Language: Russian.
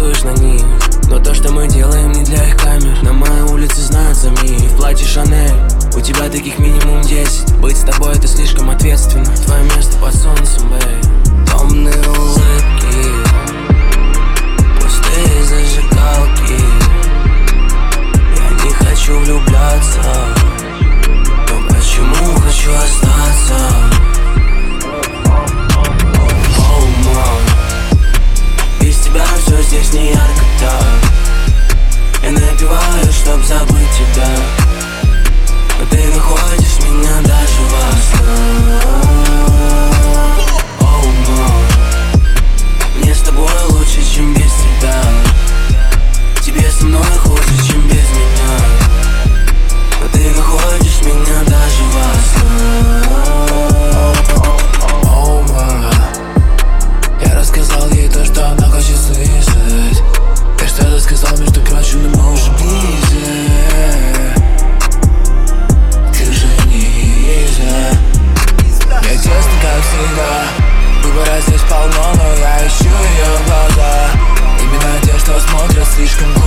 танцуешь на них. Но то, что мы делаем, не для их камер. На моей улице знают за миг. В платье Шанель, у тебя таких минимум 10. Быть с тобой это слишком ответственно. Твое место под солнцем, бэй. Томные улыбки, пустые зажигалки. Я не хочу влюбляться, но почему хочу остаться? Без тебя все здесь не ярко так. Я напиваю, чтоб забыть тебя, но ты находишь меня даже во снах. Мне с тобой лучше, чем без тебя. Тебе со мной хуже, чем без меня, но ты находишь меня даже во снах. Я рассказал ей то, что она хочет слышать. Я что-то сказал, между прочим, но мы уже ближе. Ты же ниже. Я тесно, как всегда. Выбора здесь полно, но я ищу ее глаза. Именно те, что смотрят слишком